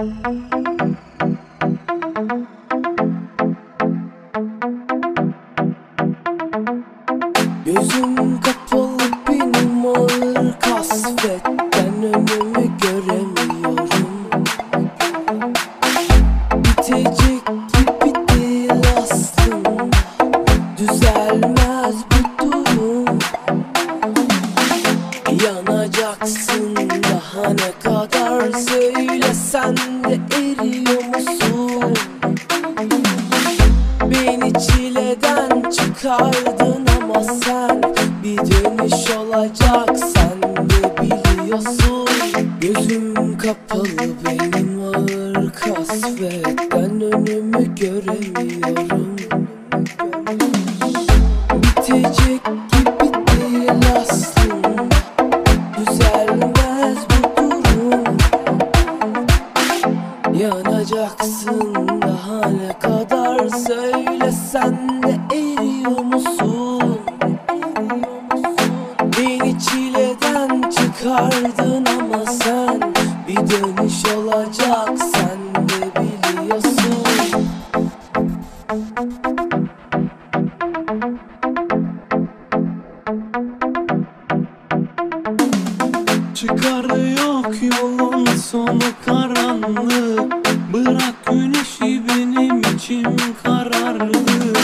Gözüm kapalı benim ağır kasvetten önümü göremiyorum. Bitecek gibi değil aslında, düzelmez bu durum. Yanacaksın daha ne kadar söylesen de eriyor musun? Beni çileden çıkardın ama sen bir dönüş olacak, sen de biliyorsun. Gözüm kapalı benim ağır kasvetten önümü göremiyorum. Bitecek gibi değil aslında, düzelmez bu durum. Yanacaksın daha ne kadar söylesen de eriyor musun? Beni çileden çıkardın ama sen bir dönüş olacak, sen de biliyorsun. Çıkarı yok, yolun sonu karanlık. Bırak güneşi, benim içim karardı.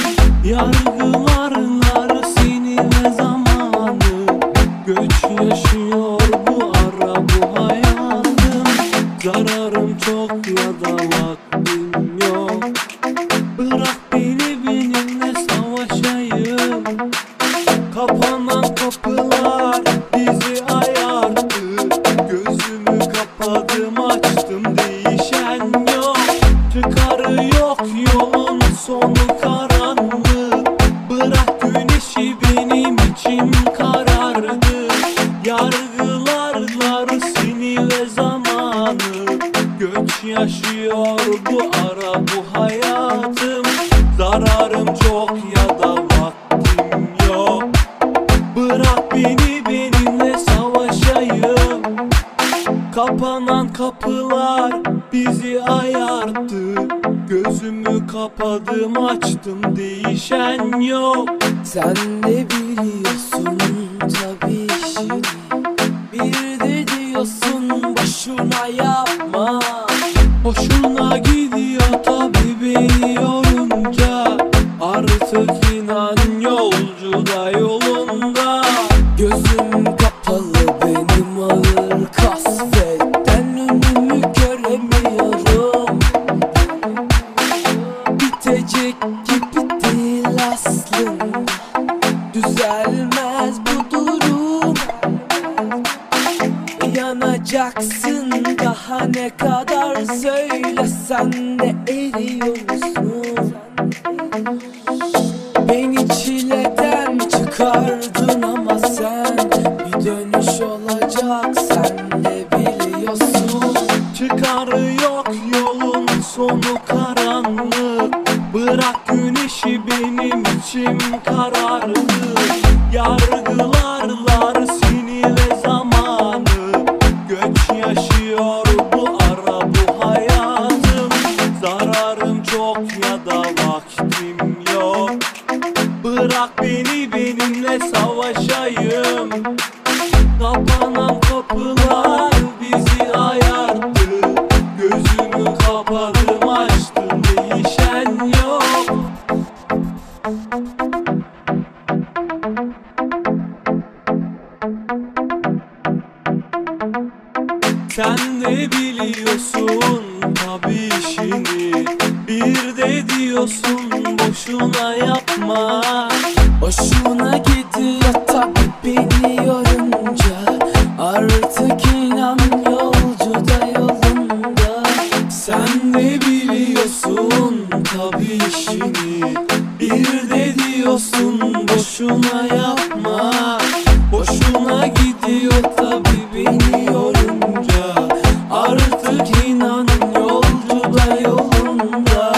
Yargılarlar seni ve zamanı. Göç yaşıyor bu ara bu hayatım. Zararım çok ya da vaktim yok. Bırak beni benimle savaşayım. Kapanan kapılar bizi ayarttı. Gözümü kapadım açtım, değişen yok. Çıkarı yok, yolun sonu karanlık. Bırak güneşi, benim içim karardı. Yargılarlar seni ve zamanı. Göç yaşıyor bu ara bu hayatım. Zararım çok ya da vaktim yok. Bırak beni benimle savaşayım. Kapanan kapılar bizi ayarttı. Gözümü kapadım açtım, değişen yok. Sen de biliyorsun tabii işini, bir de diyorsun boşuna yapma. Hoşuna gidiyor tabii beni yorunca. Artık inan yolcu da yolunda. Gözüm kapalı benim ağır kasvetten önümü göremiyorum. Bitecek gibi değil aslında, düzelmez bu durum. Yanacaksın daha ne kadar söylesen de eriyor musun? Beni çileden çıkardın ama sen bir dönüş olacak, sen de biliyorsun. Çıkarı yok, yolun sonu karanlık. Bırak güneşi, benim içim karardı. Yargılarlar seni ve zamanı. Göç yaşıyor bu ara bu hayatım. Zararım çok ya da vaktim yok. Bırak beni benimle savaşayım. Kapanan kapılar bizi ayarttı. Gözümü kapadım açtım, değişen yok. Sen de biliyorsun tabii işini, bir de diyorsun boşuna yapma. Hoşuna gidiyor tabii beni yorunca. Artık inan yolcu da yolunda. Sen de biliyorsun tabii işini, bir de diyorsun boşuna yapma. Hoşuna gidiyor tabii beni yorunca. Artık inan yolcu da yolunda.